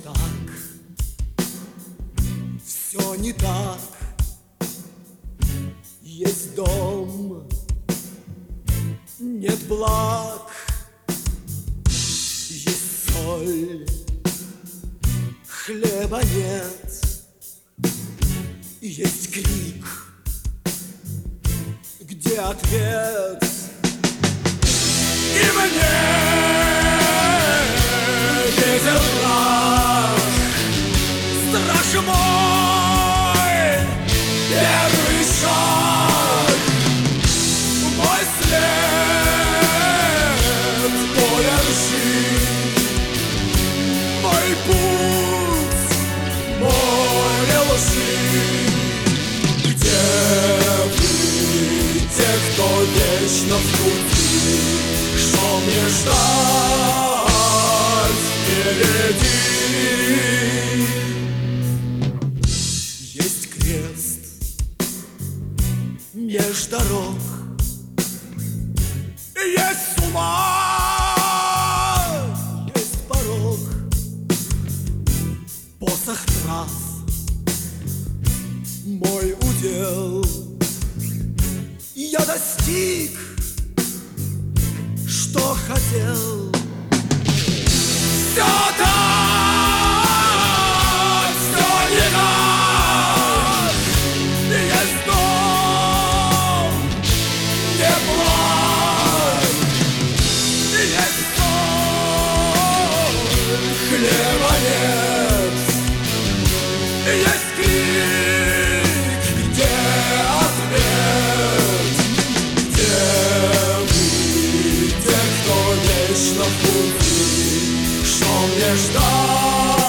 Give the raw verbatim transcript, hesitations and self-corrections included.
так, все не так. Есть дом, нет благ, есть соль, хлеба нет, есть крик, где ответ? И мне ветер страх, страх мой, первый шаг, мой след, поле ржи, мой путь, море лжи. Где вы, те, кто вечно в пути? Что мне ждать впереди? Есть крест меж дорог, есть ума, есть порог, посох трав, мой удел. Я достиг, что хотел. Все так, все не так. Есть дом, не благ, есть соль, хлеба нет, есть крик, где ответ? Где вы, те, кто вечно в пути? Что мне ждать